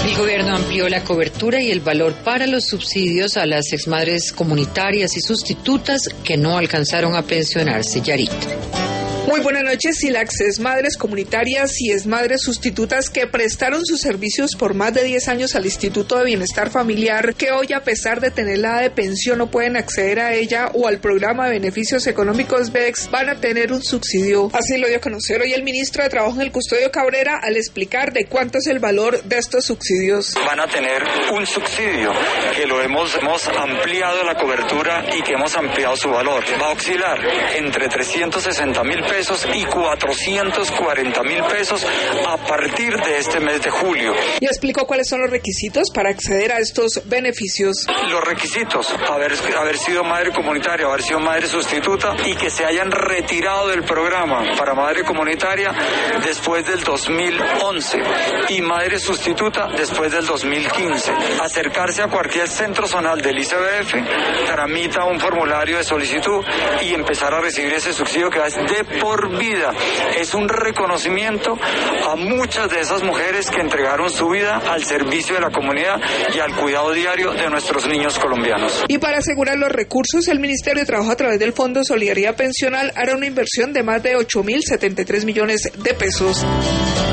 El gobierno amplió la cobertura y el valor para los subsidios a las exmadres comunitarias y sustitutas que no alcanzaron a pensionarse. Yarit. Muy buenas noches. SILAX exmadres comunitarias y exmadres sustitutas que prestaron sus servicios por más de 10 años al Instituto de Bienestar Familiar, que hoy, a pesar de tener la edad de pensión, no pueden acceder a ella o al programa de beneficios económicos BEX, van a tener un subsidio. Así lo dio a conocer hoy el ministro de Trabajo en el Custodio Cabrera al explicar de cuánto es el valor de estos subsidios. Van a tener un subsidio que lo hemos ampliado la cobertura y que hemos ampliado su valor. Va a oscilar entre 360.000 pesos y 440.000 pesos a partir de este mes de julio. Y explicó cuáles son los requisitos para acceder a estos beneficios. Los requisitos: haber sido madre comunitaria, haber sido madre sustituta y que se hayan retirado del programa para madre comunitaria después del 2011 y madre sustituta después del 2015. Acercarse a cualquier centro zonal del ICBF, tramita un formulario de solicitud y empezar a recibir ese subsidio que es de por vida. Es un reconocimiento a muchas de esas mujeres que entregaron su vida al servicio de la comunidad y al cuidado diario de nuestros niños colombianos. Y para asegurar los recursos, el Ministerio de Trabajo, a través del Fondo Solidaridad Pensional, hará una inversión de más de 8.073 millones de pesos.